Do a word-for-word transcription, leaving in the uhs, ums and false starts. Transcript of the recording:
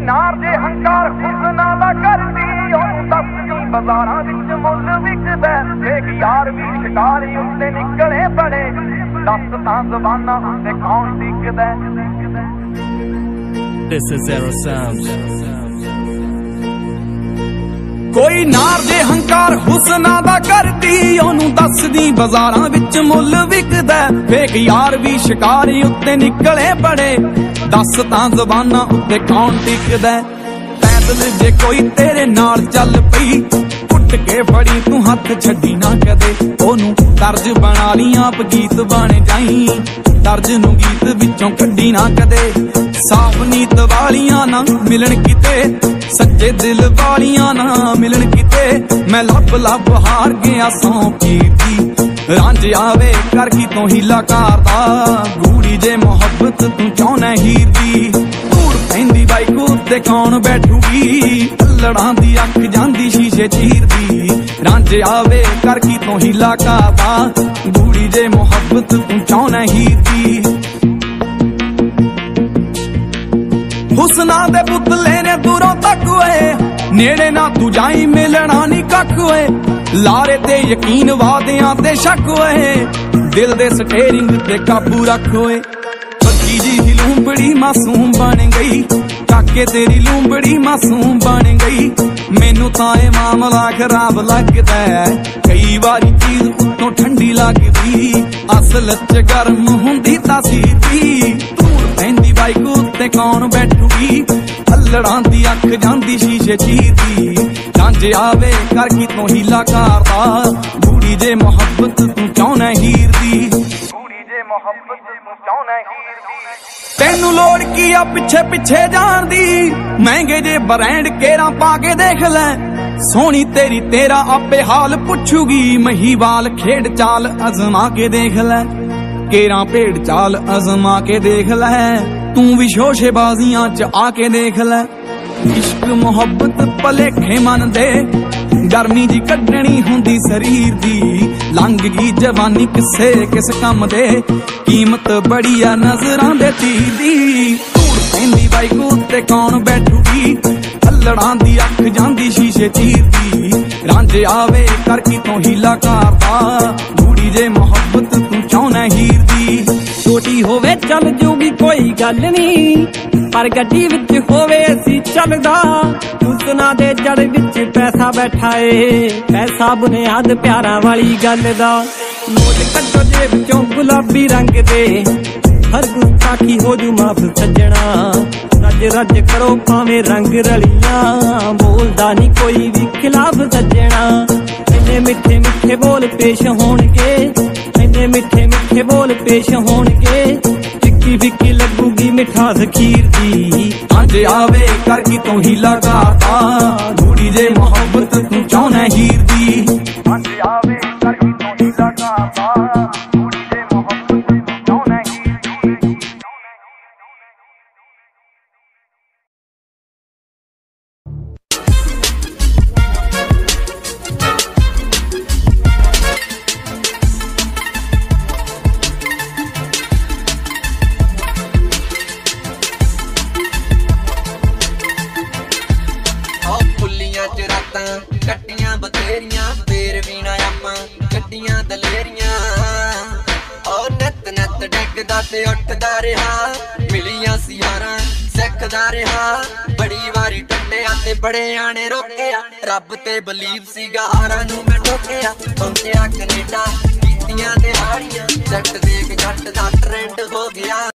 नार जे हंकार हुस्ना दा करदी ओनू दसदी बाजारां विच मुੱਲ विकदा वेख यार भी शिकारी उत्ते निकले बड़े दस तां ज़बानां उत्ते कौन टिकदा। This is Zero Sound. कोई नार जे हंकार हुस्ना दा करदी ओनू दसदी बाजारां विच मुੱਲ विकदा वेख यार भी शिकारी उत्ते निकले बड़े दस तां ज़बानां उत्ते कौन टिकदा। पैदल जे कोई तेरे नाल चल पई उठ के फड़ी तू हथ छड्डी ना कदे ओनू तर्ज बना ली आप गीत बन जाई तर्ज नू गीत विचों कड्डी ना कदे। साफ नीत वालियां ना मिलन किते सच्चे दिल वालियां ना मिलन किते मैं लब लब हार गया सौ पीर दी रांझ आवे कर की तो हीला करदा गूड़ी जे मोहब्बत तू चाहना हीर दी। धूड़ पैंदी बाइक उत्ते कौन बैठूगी लड़ां दी अख जांदी शीशे चीर दी रांझ आवे कर की तो हीला करदा गूड़ी जे मोहब्बत तू चाहना हीर दी। हुस्ना दे पुतले ने दूरों तक होए नेड़े ना तू जाई मिलना नी कख होए लारे ते यकीन वादियां ते शक होए दिल दे स्टेरिंग ते काबू रख होए। बच्ची जी ही लूंबड़ी मासूम बन गई काके तेरी लूंबड़ी मासूम बन गई मैनू तां ए मामला खराब लगदा है कई बारी चीज उत्तों ठंडी लगदी असल च गर्म हुंदी तासीर दी। धूड़ पैंदी बाइक उत्ते कौन बैठूगी अल्लड़ां दी अख जांदी शीशे चीर दी रांझ आवे कर की तो हीला करदा गूड़ी जे मोहब्बत तू चाहना हीर दी। तेनू लोड़ की आ पिछे पिछे जान दी महंगे जे ब्रांड केरा पाके देख ले सोनी तेरी तेरा आपे हाल पुछूगी महीवाल खेड चाल अजमा के देख ले केरा भेड़ चाल अजमा के देख ले तू भी शोशेबाजियां च आके देख ले। इश्क मोहब्बत भलेखे मन दे गर्मी जी कड्डनी हुंदी शरीर दी लंघ गई जवानी किसे किस कम दे कीमत बड़ी आ नजरां दे तीर दी। धूड़ पैंदी बाइक उत्ते कौन बैठूगी अल्लड़ां दी अख जांदी शीशे चीर दी रांझ आवे कर की तो हीला करदा गूड़ी जे मोहब्बत तू चाहना हीर दी। छोटी होवे चल जूगी कोई गल नी पर गड्डी विच होवे असी चलदा हुस्ना दे जड़ विच पैसा बैठा ए पैसा बुनियाद प्यारा वाली गल दा। नोट कड्डो जेब चों गुलाबी रंग दे हर गुस्ताखी हो जू माफ सज्जणा रज रज करो भावें रंग रलियां बोलदा नी कोई भी खिलाफ सज्जणा। इन्ने मिठे मिठे बोल पेश होणगे इन्ने मिठे मिठे बोल पेश होणगे फिक्की फिक्की लगूगी मिठास खीर दी। आंजे आवे कर की तो हीला करदा गूड़ी जे मोहब्बत तू चाहना हीर दी। आंजे आवे कर की तो हीला करदा गूड़ी जे मोहब्बत तू चाहना हीर दी। कट्टियां बथेरियां फेर भी ना आपां कट्टियां दलेरियां और नत नत डगदा ते उठदा रहा मिलियां सियारां सिखदा रहा बड़ी वारी टंडिया ते बड़े आने रोकिया रब ते बलीव सीगा हारां नू मैं ठोकिया पहुंचिया कनेडा कीतियां दिहाड़ियां जट देख जट दा ट्रेंड हो गया।